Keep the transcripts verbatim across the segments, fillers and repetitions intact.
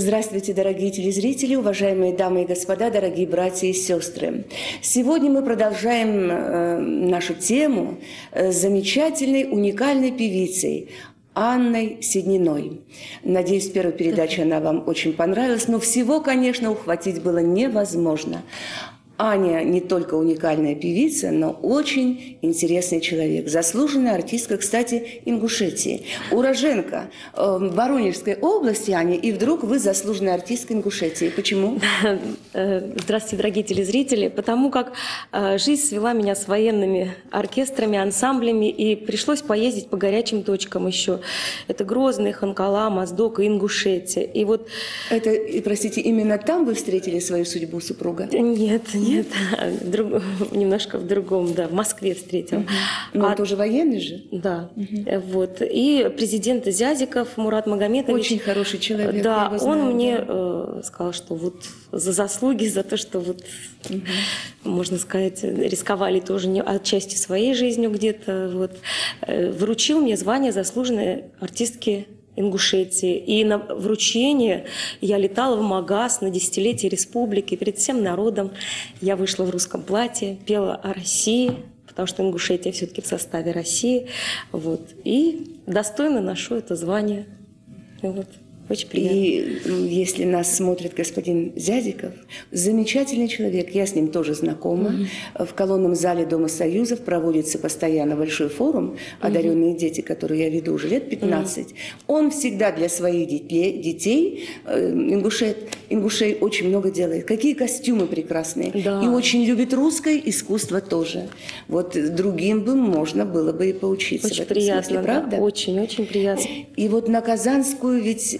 Здравствуйте, дорогие телезрители, уважаемые дамы и господа, дорогие братья и сестры. Сегодня мы продолжаем э, нашу тему с замечательной, уникальной певицей Анной Седниной. Надеюсь, в первой передаче она вам очень понравилась, но всего, конечно, ухватить было невозможно. Аня не только уникальная певица, но очень интересный человек. Заслуженная артистка, кстати, Ингушетии. Уроженка э, Воронежской области, Аня, и вдруг вы заслуженная артистка Ингушетии. Почему? Здравствуйте, дорогие телезрители. Потому как э, жизнь свела меня с военными оркестрами, ансамблями, и пришлось поездить по горячим точкам еще. Это Грозный, Ханкала, Моздок и Ингушетия. И вот... Это, простите, именно там вы встретили свою судьбу супруга? Нет, нет. Нет, друг, немножко в другом, да, в Москве встретил. Угу. Но а, он тоже военный же? Да, угу. Вот. И президент Зязиков Мурат Магометович. Очень хороший человек. Да, он знаю, мне да. э, сказал, что вот за заслуги, за то, что вот, угу. можно сказать, рисковали тоже не, отчасти своей жизнью где-то, вот, э, вручил мне звание заслуженной артистки Ингушетии. И на вручение я летала в Магаз на десятилетие республики. Перед всем народом я вышла в русском платье, пела о России, потому что Ингушетия все-таки в составе России. Вот. И достойно ношу это звание. Вот. Очень приятно. И если нас смотрит господин Зязиков, замечательный человек, я с ним тоже знакома. Mm-hmm. В колонном зале Дома Союзов проводится постоянно большой форум «Одаренные mm-hmm. дети», который я веду уже лет пятнадцать. Mm-hmm. Он всегда для своих детей, детей ингушет, ингушей очень много делает. Какие костюмы прекрасные. Да. И очень любит русское искусство тоже. Вот другим бы можно было бы и поучиться. Очень в этом приятно, смысле, да? правда? Очень, очень приятно. И вот на Казанскую ведь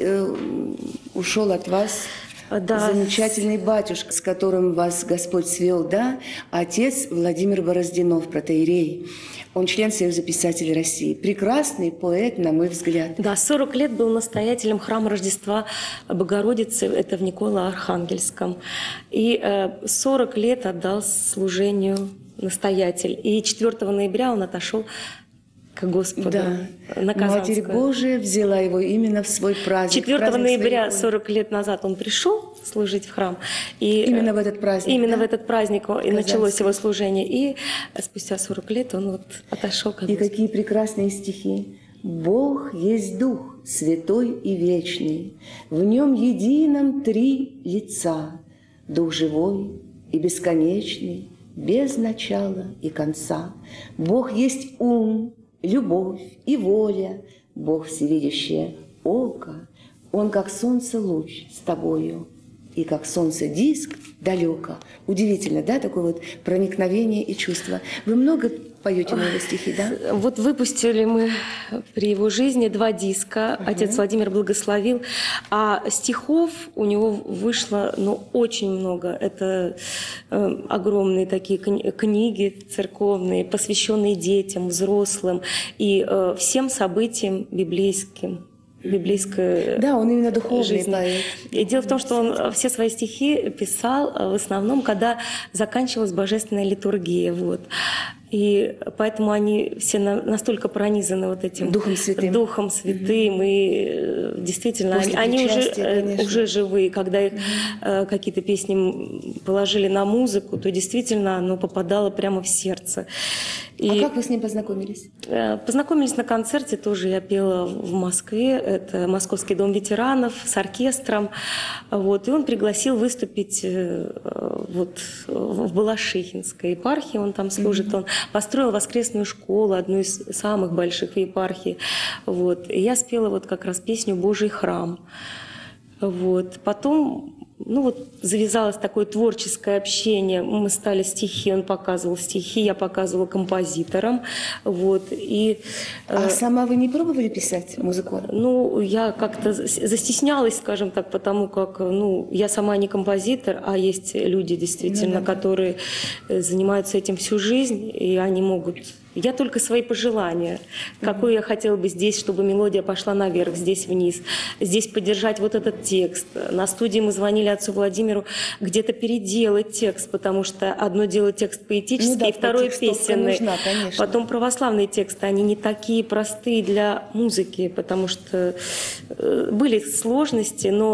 ушел от вас да. замечательный батюшка, с которым вас Господь свел, да, отец Владимир Бороздинов, протоиерей. Он член Союза писателей России. Прекрасный поэт, на мой взгляд. Да, сорок лет был настоятелем храма Рождества Богородицы, это в Николо-Архангельском. И сорок лет отдал служению настоятель. И четвёртого ноября он отошел к Господу, да. на Казанскую. Матерь Божия взяла его именно в свой праздник. четвёртого ноября сорок лет назад он пришел служить в храм. И именно в этот праздник. Именно да? в этот праздник и началось его служение. И спустя сорок лет он вот отошел к Господу. И какие прекрасные стихи. «Бог есть Дух, святой и вечный, в Нем едином три лица, Дух живой и бесконечный, без начала и конца. Бог есть ум, любовь и воля, Бог всевидящее око, Он как солнце луч с тобою, и как солнце диск далеко». Удивительно, да, такое вот проникновение и чувство. Вы много поете на его стихи, да? Вот выпустили мы при его жизни два диска. Uh-huh. Отец Владимир благословил. А стихов у него вышло, ну, очень много. Это э, огромные такие кни- книги церковные, посвященные детям, взрослым и э, всем событиям библейским. Библейская да, он именно духовный жизнь. поэт. И дело в том, что он все свои стихи писал в основном, когда заканчивалась божественная литургия. Вот. И поэтому они все настолько пронизаны вот этим Духом Святым, Духом Святым угу. и действительно После они уже, уже живые. Когда их угу. какие-то песни положили на музыку, то действительно оно попадало прямо в сердце. И а как вы с ним познакомились? Познакомились на концерте, тоже я пела в Москве, это Московский дом ветеранов с оркестром, вот, и он пригласил выступить вот, в Балашихинской епархии, он там служит, mm-hmm. он построил воскресную школу, одну из самых больших в епархии, вот, и я спела вот как раз песню «Божий храм». Вот. Потом ну вот завязалось такое творческое общение. Мы стали стихи, он показывал стихи, я показывала композиторам. Вот, и, а э, сама вы не пробовали писать музыку? Ну, я как-то застеснялась, скажем так, потому как ну, я сама не композитор, а есть люди, действительно, ну, да, которые занимаются этим всю жизнь, и они могут... Я только свои пожелания. Mm-hmm. Какой я хотела бы здесь, чтобы мелодия пошла наверх, здесь вниз. Здесь поддержать вот этот текст. На студии мы звонили отцу Владимиру где-то переделать текст, потому что одно дело текст поэтический, ну, да, и второе песенный. Нужна, потом православные тексты, они не такие простые для музыки, потому что были сложности, но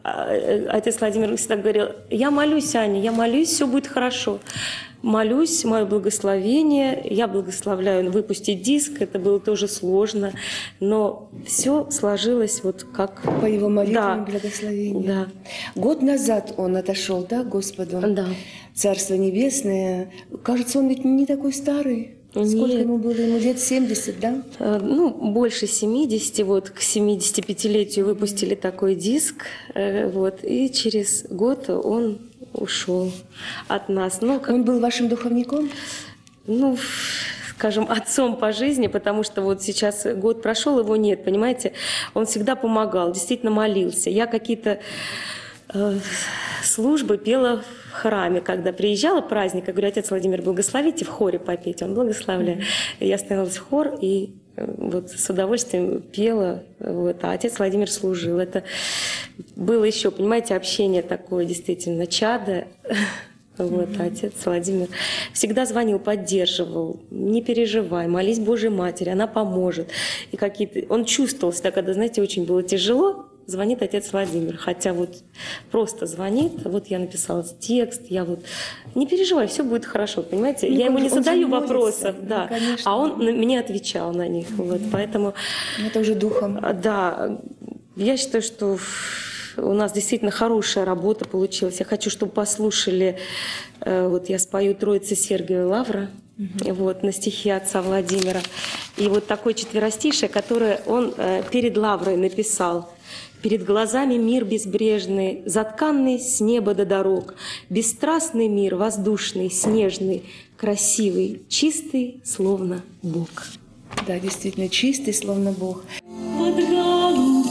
отец Владимир всегда говорил: я молюсь, Аня, я молюсь, все будет хорошо. Молюсь, мое благословение, я благословляю выпустить диск, это было тоже сложно, но все сложилось вот как... По его молитвам да. благословению. Да. Год назад он отошел, да, к Господу? Да. Царство Небесное. Кажется, он ведь не такой старый. Сколько Нет. ему было? Ему лет семьдесят, да? Ну, больше семидесяти. Вот к семидесятипятилетию выпустили такой диск. Вот, и через год он ушел от нас. Ну, как... Он был вашим духовником? Ну, скажем, отцом по жизни, потому что вот сейчас год прошел, его нет, понимаете? Он всегда помогал, действительно молился. Я какие-то э, службы пела в храме, когда приезжала праздник, я говорю: отец Владимир, благословите в хоре попеть. Он благословляет. Mm-hmm. Я становилась в хор и вот с удовольствием пела, вот, а отец Владимир служил. Это было еще, понимаете, общение такое, действительно, чадо. Вот, mm-hmm. Отец Владимир всегда звонил, поддерживал: не переживай, молись Божьей Матери, она поможет. И какие-то... Он чувствовал себя, когда, знаете, очень было тяжело, звонит отец Владимир, хотя вот просто звонит, вот я написала текст, я вот, не переживай, все будет хорошо, понимаете? Ну, я ему не задаю вопросов, да, ну, а он на, мне отвечал на них, mm-hmm. вот, поэтому... Это уже духом. Да, я считаю, что у нас действительно хорошая работа получилась. Я хочу, чтобы послушали, вот я спою «Троица Сергия Лавра», mm-hmm. вот, на стихи отца Владимира, и вот такое четверостишее, которое он перед Лаврой написал. Перед глазами мир безбрежный, затканный с неба до дорог, бесстрастный мир, воздушный, снежный, красивый, чистый, словно Бог. Да, действительно, чистый, словно Бог. Под голубым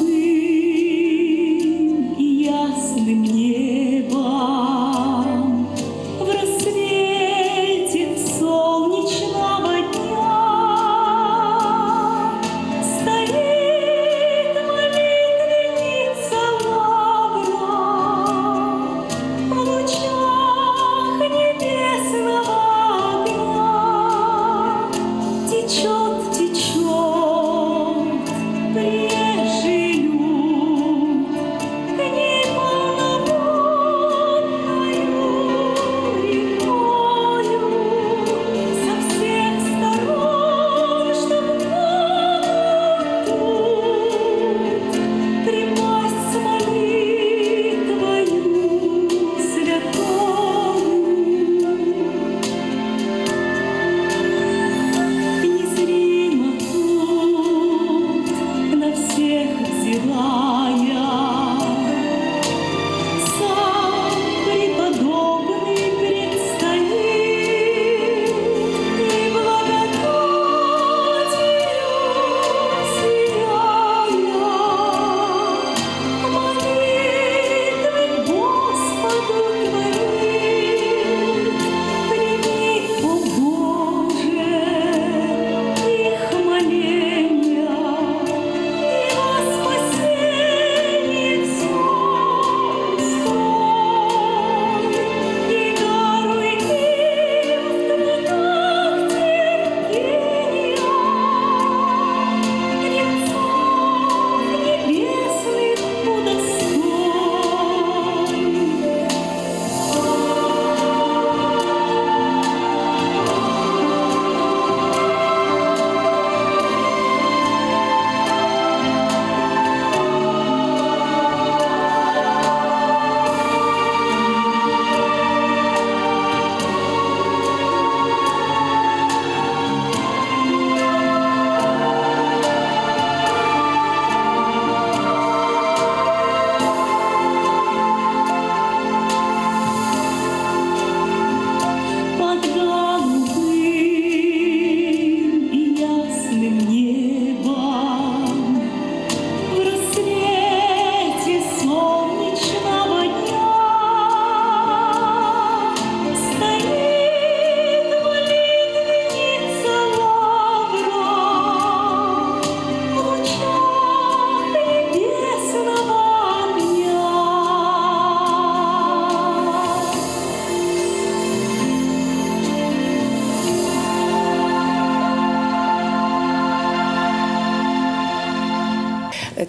и ясным небом в рассвете солнечного дня стоит прежде люд, к ней полноводный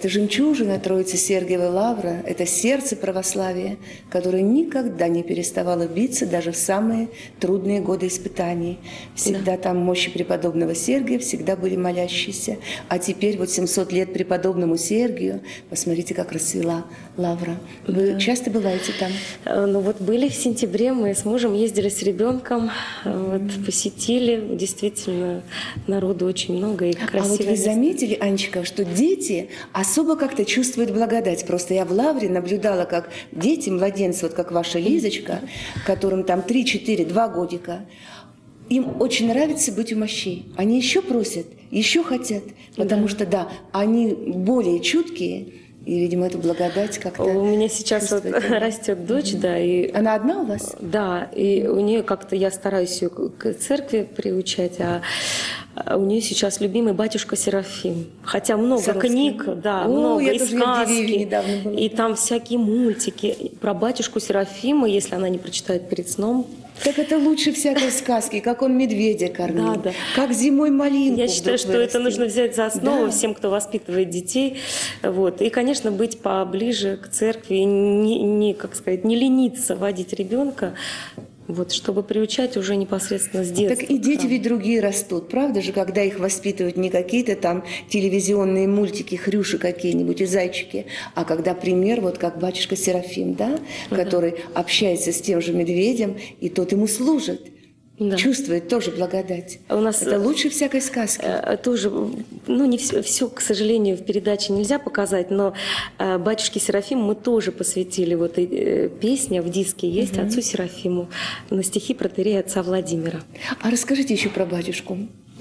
Это жемчужина Троицы Сергиевой Лавры, это сердце православия, которое никогда не переставало биться даже в самые трудные годы испытаний. Всегда да. там мощи преподобного Сергия, всегда были молящиеся. А теперь вот семьсот лет преподобному Сергию, посмотрите, как расцвела Лавра. Вы да. часто бываете там? Ну вот были в сентябре, мы с мужем ездили с ребенком, mm-hmm. вот, посетили, действительно, народу очень много и красиво. А вот вы заметили, Анечка, что дети особо как-то чувствуют благодать. Просто я в Лавре наблюдала, как дети, младенцы, вот как ваша Лизочка, которым там три-четыре, два годика, им очень нравится быть у мощей. Они еще просят, еще хотят, потому да. что, да, они более чуткие, и, видимо, эту благодать как-то... У меня сейчас вот растет дочь, mm-hmm. да, и... Она одна у вас? Да, и у нее как-то, я стараюсь ее к церкви приучать, а у нее сейчас любимый батюшка Серафим. Хотя много Саровский. Книг, да, О, много, я и тоже сказки, была, и там всякие мультики про батюшку Серафима, если она не прочитает перед сном. Так это лучше всякой сказки, как он медведя кормил, да, да. как зимой малинку. Я считаю, что вырастил. это нужно взять за основу да. всем, кто воспитывает детей. Вот. И, конечно, быть поближе к церкви, не, не, как сказать, не лениться водить ребенка, вот, чтобы приучать уже непосредственно с детства. Так и дети ведь другие растут, правда же, когда их воспитывают не какие-то там телевизионные мультики, хрюши какие-нибудь и зайчики, а когда пример, вот как батюшка Серафим, да, да. который общается с тем же медведем, и тот ему служит. Да. Чувствует тоже благодать. У нас это лучше всякой сказки. Тоже, ну не все, все, к сожалению, в передаче нельзя показать, но батюшке Серафиму мы тоже посвятили вот и, песня в диске есть угу. отцу Серафиму на стихи протоиерея отца Владимира. А расскажите еще про батюшку.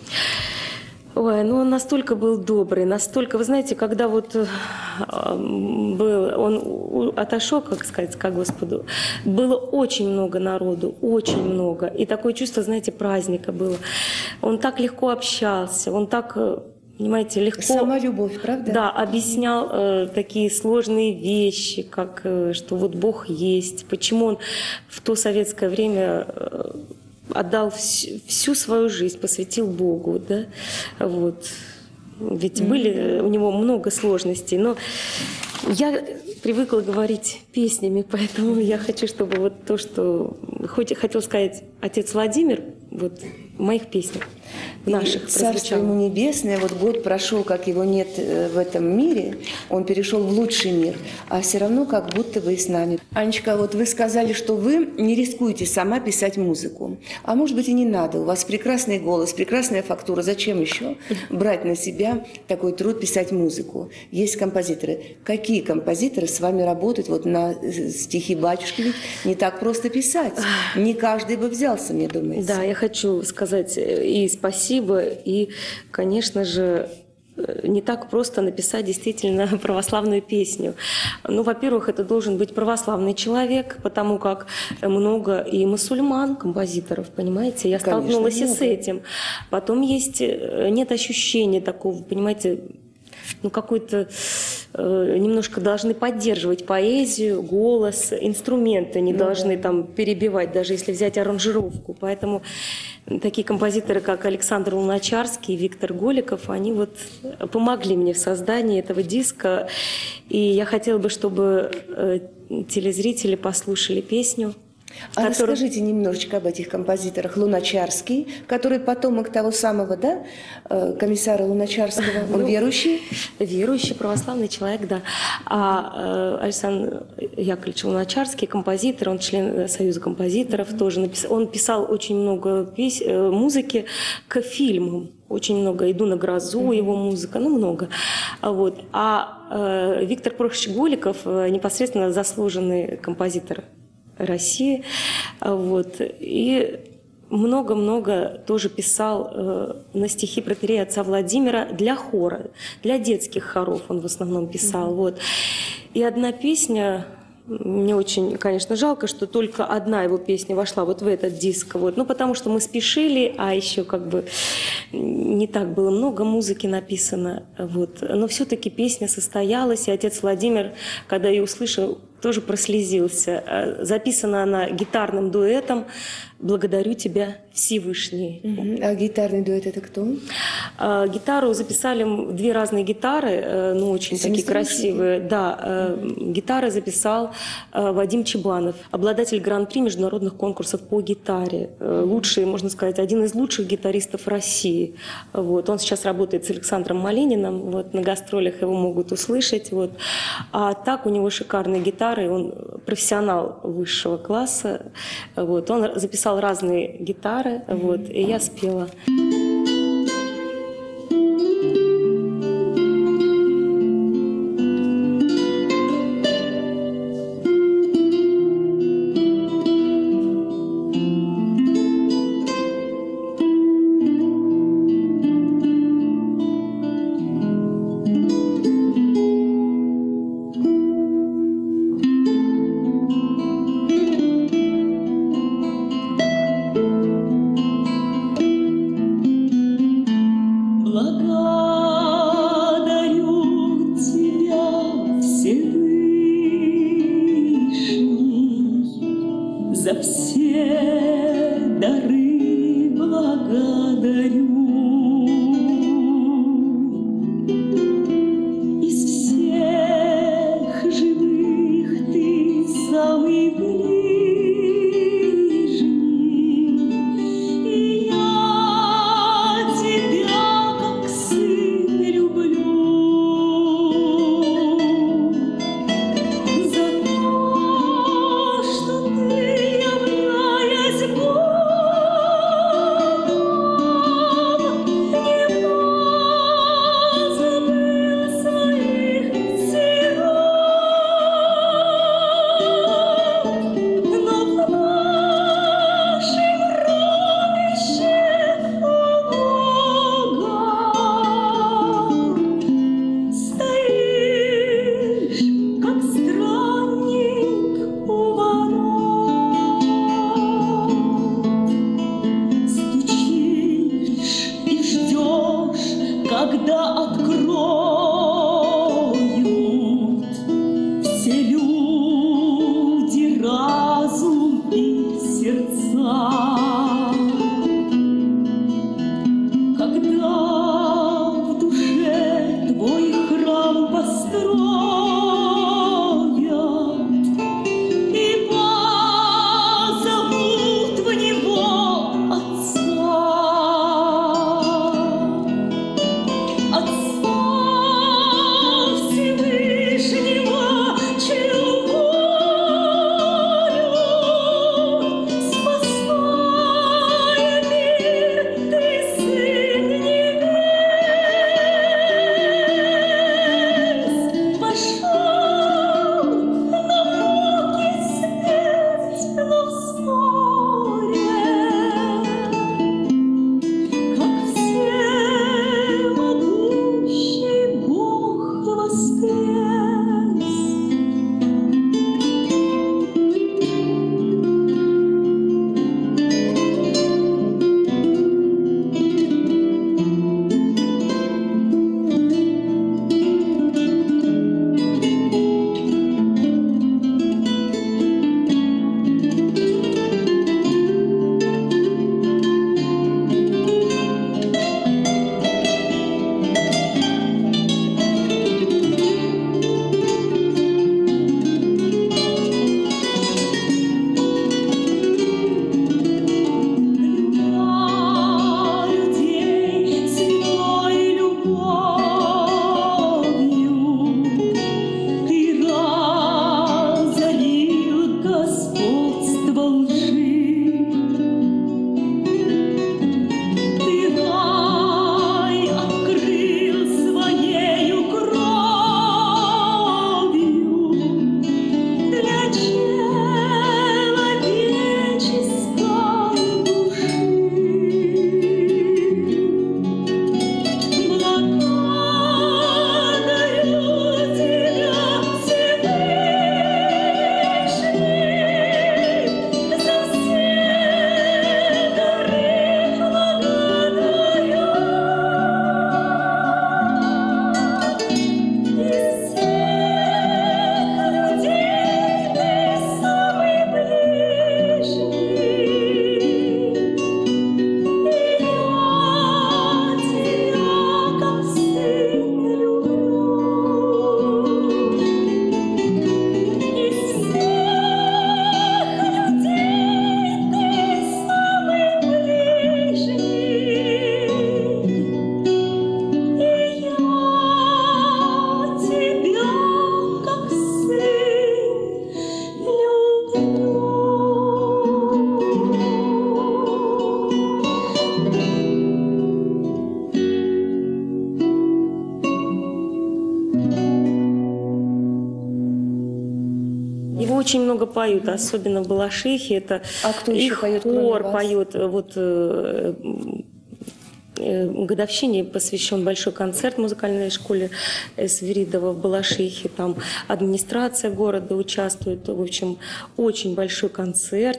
Ой, ну он настолько был добрый, настолько, вы знаете, когда вот э, был, он отошел, как сказать, к Господу, было очень много народу, очень много. И такое чувство, знаете, праздника было. Он так легко общался, он так, понимаете, легко... Сама любовь, правда? Да, объяснял э, такие сложные вещи, как, э, что вот Бог есть, почему он в то советское время... Э, отдал всю, всю свою жизнь, посвятил Богу, да, вот. Ведь mm-hmm. были у него много сложностей, но я привыкла говорить песнями, поэтому я хочу, чтобы вот то, что хоть хотел сказать отец Владимир, вот в моих песнях, в наших Царство ему небесное, вот год прошел, как его нет в этом мире, он перешел в лучший мир, а все равно как будто бы и с нами. Анечка, вот вы сказали, что вы не рискуете сама писать музыку, а может быть и не надо, у вас прекрасный голос, прекрасная фактура, зачем еще брать на себя такой труд писать музыку? Есть композиторы. Какие композиторы с вами работают вот на стихи батюшки? Ведь не так просто писать, не каждый бы взялся, мне думается. Да, я хочу сказать и спасибо, и, конечно же, не так просто написать действительно православную песню. Ну, во-первых, это должен быть православный человек, потому как много и мусульман, композиторов, понимаете? Я конечно, столкнулась много. И с этим. Потом есть, нет ощущения такого, понимаете, ну, какой-то э, немножко должны поддерживать поэзию, голос, инструменты не ну, должны да. там перебивать, даже если взять аранжировку. Поэтому такие композиторы, как Александр Луначарский и Виктор Голиков, они вот помогли мне в создании этого диска. И я хотела бы, чтобы э, телезрители послушали песню. А который... расскажите немножечко об этих композиторах. Луначарский, который потомок того самого, да, комиссара Луначарского, он ну, верующий? Верующий, православный человек, да. А Александр Яковлевич Луначарский, композитор, он член Союза композиторов, mm-hmm. тоже написал. Он писал очень много пес... музыки к фильмам. Очень много. «Иду на грозу», mm-hmm. его музыка, ну, много. Вот. А э, Виктор Прохорович Голиков непосредственно заслуженный композитор России, вот, и много-много тоже писал э, на стихи протоиерея отца Владимира для хора, для детских хоров он в основном писал, mm-hmm. вот. И одна песня, мне очень, конечно, жалко, что только одна его песня вошла вот в этот диск, вот, ну, потому что мы спешили, а еще как бы не так было много музыки написано, вот, но все-таки песня состоялась, и отец Владимир, когда ее услышал, тоже прослезился. Записана она гитарным дуэтом «Благодарю тебя, Всевышний. Мгм. А гитарный дуэт это кто? А, Гитару записали м, две разные гитары, э, ну, очень такие Семиструнные? красивые. Да, э, гитары записал э, Вадим Чебанов, обладатель гран-при международных конкурсов по гитаре. Э, Лучший, можно сказать, один из лучших гитаристов России. Вот. Он сейчас работает с Александром Малининым, вот, на гастролях его могут услышать. Вот. А так у него шикарные гитары, он профессионал высшего класса. Вот. Он записал разные гитары, вот, и я спела. Благодарю тебя, Всевышний, за все дары благодарю. Из всех живых ты самый ближний, и я тебя как сын люблю. За то, что ты, являясь Богом, много поют, особенно в Балашихе. Это А кто и еще поет, кроме хор вас? поет. Вот э, э, годовщине посвящен большой концерт в музыкальной школе Свиридова в Балашихе. Там администрация города участвует. В общем, очень большой концерт.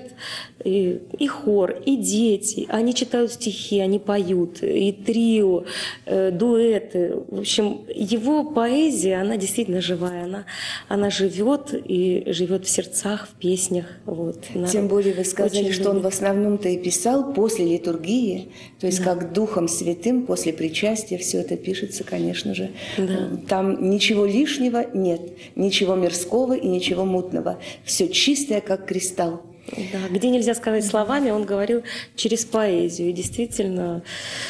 И, и хор, и дети. Они читают стихи, они поют. И трио, э, дуэты. В общем, его поэзия, она действительно живая. Она, она живет и живет в сердцах, в песнях. Вот. Народ Тем более вы сказали, очень что он любит. в основном-то и писал после литургии, то есть как Духом Святым, после причастия все это пишется, конечно же. Да. Там ничего лишнего нет, ничего мирского и ничего мутного. Все чистое, как кристалл. Да, где нельзя сказать словами, он говорил через поэзию. И действительно,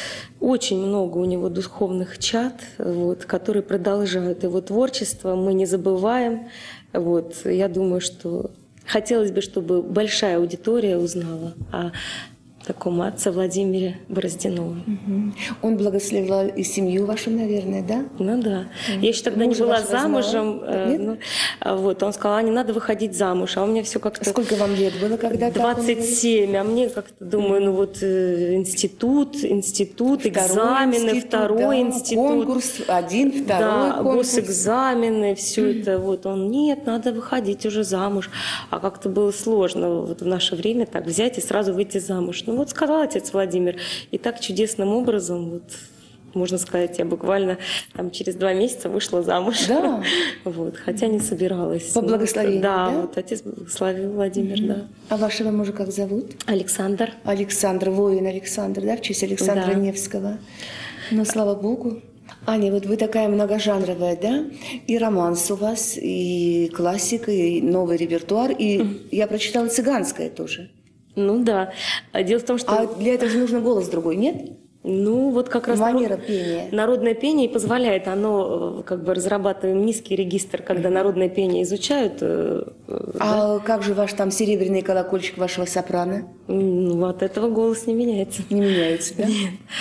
очень много у него духовных чад, вот, которые продолжают его творчество. Мы не забываем. Вот, я думаю, что хотелось бы, чтобы большая аудитория узнала о таком отце Владимире Бороздинове. Мгм. Он благословлял и семью вашу, наверное, да? Ну да. Я еще тогда Мужа не была вашего замужем. знала? э, Нет? ну, а вот, он сказал, а не надо выходить замуж. А у меня все как-то... Сколько вам лет было, когда так он говорил? двадцать семь, а мне как-то думаю, ну вот э, институт, институт, Второй экзамены, институт, второй да, институт. конкурс один, второй Да, конкурс. госэкзамены, все это. Вот он, нет, надо выходить уже замуж. А как-то было сложно вот в наше время так взять и сразу выйти замуж. Ну вот сказал отец Владимир, и так чудесным образом, вот, можно сказать, я буквально там, через два месяца вышла замуж. Да. Вот, хотя не собиралась. По Ну, благословению, да, да? вот отец благословил Владимир, да. А вашего мужа как зовут? Александр. Александр, воин Александр, да, в честь Александра Да. Невского. Ну, слава Богу. Аня, вот вы такая многожанровая, да? И романс у вас, и классика, и новый репертуар, и я прочитала цыганское тоже. Ну да. А дело в том, что... А для этого же нужно голос другой, нет? Ну, вот как раз Манера народ- пения. народное пение и позволяет, оно, э, как бы разрабатываем низкий регистр, когда народное пение изучают. э, э, да. А как же ваш там серебряный колокольчик вашего сопрано? Ну, от этого голос не меняется. Не меняется, да?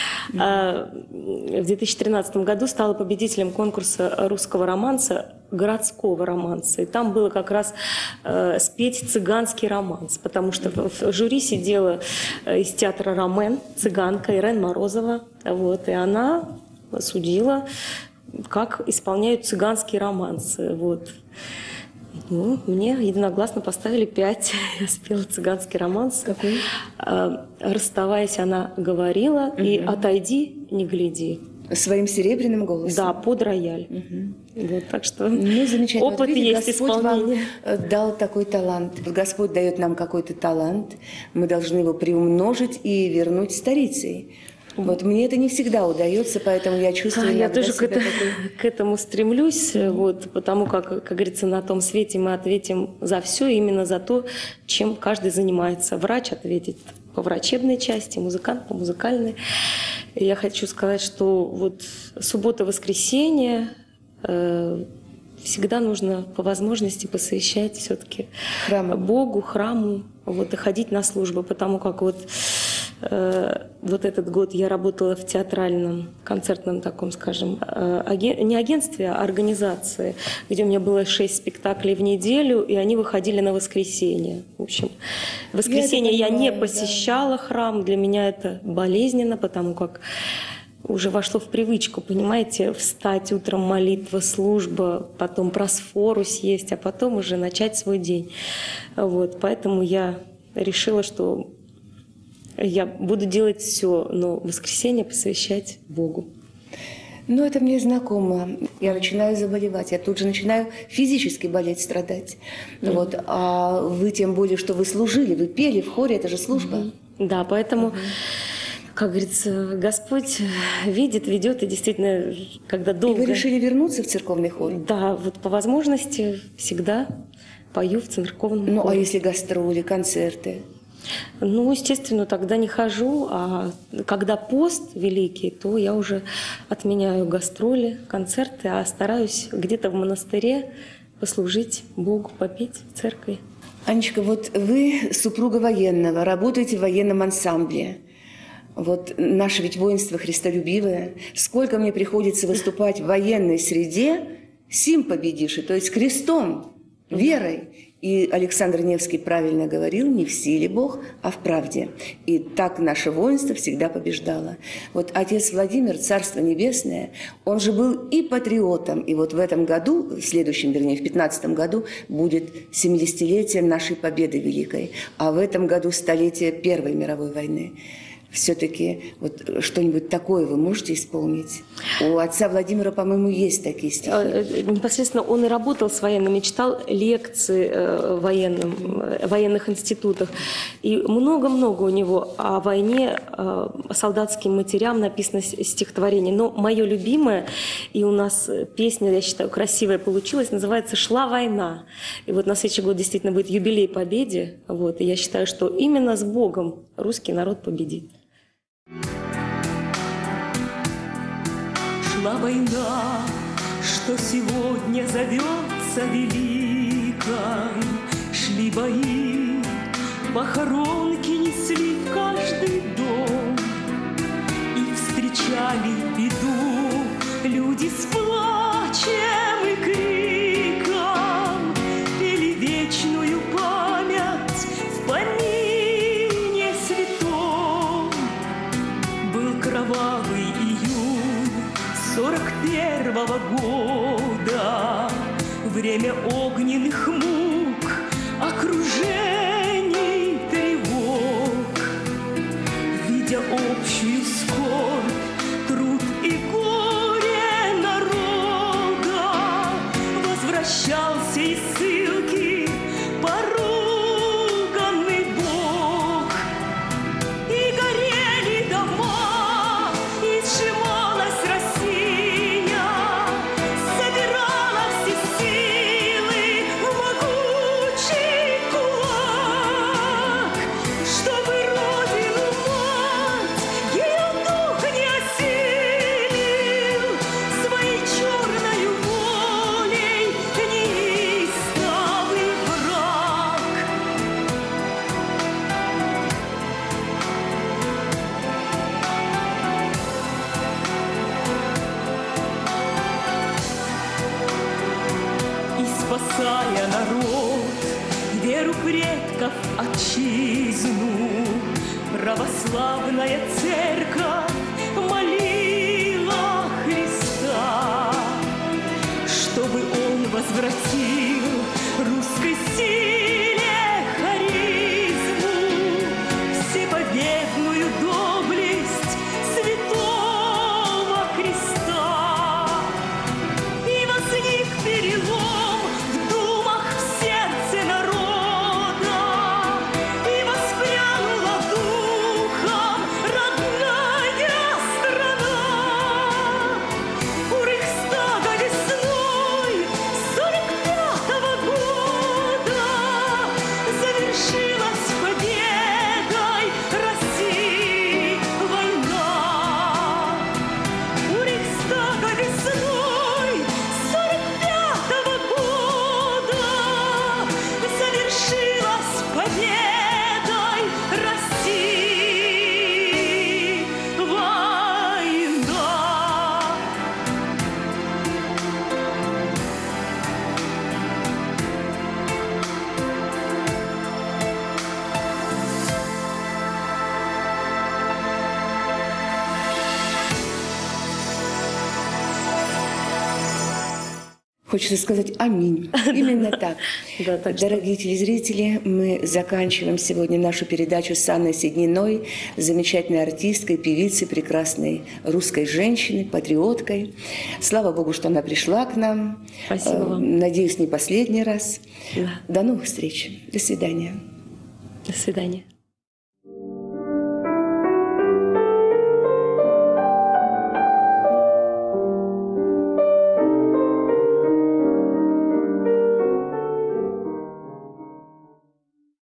А, в две тысячи тринадцатом году стала победителем конкурса русского романса, городского романса. И там было как раз э, спеть цыганский романс, потому что в, в жюри сидела э, из театра «Ромен» цыганка Ирен Морозова. Вот, и она судила, как исполняют цыганские романсы. Вот. Ну, мне единогласно поставили пять. Я спела цыганский романс. Какой? А, расставаясь, она говорила, и «отойди, не гляди». Своим серебряным голосом? Да, под рояль. Вот, так что Ну, замечательно. опыт Вот видите, есть, Господь вам исполнение. э, дал такой талант. Вот Господь дает нам какой-то талант. Мы должны его приумножить и вернуть старицей. Вот мне это не всегда удается, поэтому я чувствую А, я иногда тоже к, себя это- такой... к этому стремлюсь, вот, потому как, как говорится, на том свете мы ответим за все, именно за то, чем каждый занимается. Врач ответит по врачебной части, музыкант по музыкальной. И я хочу сказать, что вот суббота-воскресенье э, всегда нужно по возможности посвящать все-таки Храму. Богу, храму, вот, и ходить на службу, потому как вот Э, вот этот год я работала в театральном, концертном таком, скажем, э, аген- не агентстве, а организации, где у меня было шесть спектаклей в неделю, и они выходили на воскресенье. В общем, в воскресенье я, понимаю, не да. посещала храм, для меня это болезненно, потому как уже вошло в привычку, понимаете, встать утром, молитва, служба, потом просфору съесть, а потом уже начать свой день. Вот, поэтому я решила, что я буду делать все, но воскресенье посвящать Богу. Ну, это мне знакомо. Я начинаю заболевать, я тут же начинаю физически болеть, страдать. Вот. А вы тем более, что вы служили, вы пели в хоре, это же служба. Да, поэтому, как говорится, Господь видит, ведет, и действительно, когда И долго... вы решили вернуться в церковный хор? Да, вот по возможности всегда пою в церковном Ну, а хоре. если гастроли, концерты? Ну, естественно, тогда не хожу, а когда пост великий, то я уже отменяю гастроли, концерты, а стараюсь где-то в монастыре послужить Богу, попеть в церкви. Анечка, вот вы супруга военного, работаете в военном ансамбле. Вот наше ведь воинство христолюбивое. Сколько мне приходится выступать в военной среде, сим победишь, то есть крестом, верой. И Александр Невский правильно говорил: не в силе Бог, а в правде. И так наше воинство всегда побеждало. Вот отец Владимир, Царство Небесное, он же был и патриотом. И вот в этом году, в следующем, вернее, в пятнадцатом году, будет семидесятилетие нашей победы великой. А в этом году столетие Первой мировой войны. Все-таки вот что-нибудь такое вы можете исполнить? У отца Владимира, по-моему, есть такие стихи. Непосредственно он и работал с военными, читал лекции в военным, военных институтах. И много-много у него о войне, солдатским матерям написано стихотворение. Но мое любимое, и у нас песня, я считаю, красивая получилась, называется «Шла война». И вот на следующий год действительно будет юбилей Победе. Вот, и я считаю, что именно с Богом русский народ победит. Шла война, что сегодня зовется великой. Шли бои, похоронки несли в каждый дом. И встречали беду люди с плачем и криком. Пели вечную память в помине святом. Был кровавый июнь сорок первого года, время огненных мук, окружений, тревог. Видя общую скорбь, труд и горе народа, возвращался из ссылки поруганный Бог. И горели дома, и сжималась Россия, собирала все силы в могучий кулак, чтобы родину мать ее дух не осилил, своей черною волей неистовый враг. И спасая народ, веру предков, отчизну, православная церковь молила Христа, чтобы он возвратил русской силе харизму, всепобедную доблесть святого креста. И возник перелом в думах, в сердце народа, и воспрянула духом родная страна. У Рейхстага весной сорок пятого года завершилась победой России война. У Рейхстага весной сорок пятого года завершилась победой России война. Хочется сказать «Аминь». Именно так. Да, так что- Дорогие телезрители, мы заканчиваем сегодня нашу передачу с Анной Седниной, замечательной артисткой, певицей, прекрасной русской женщиной, патриоткой. Слава Богу, что она пришла к нам. Спасибо Э, вам. Надеюсь, не последний раз. Да. До новых встреч. До свидания. До свидания.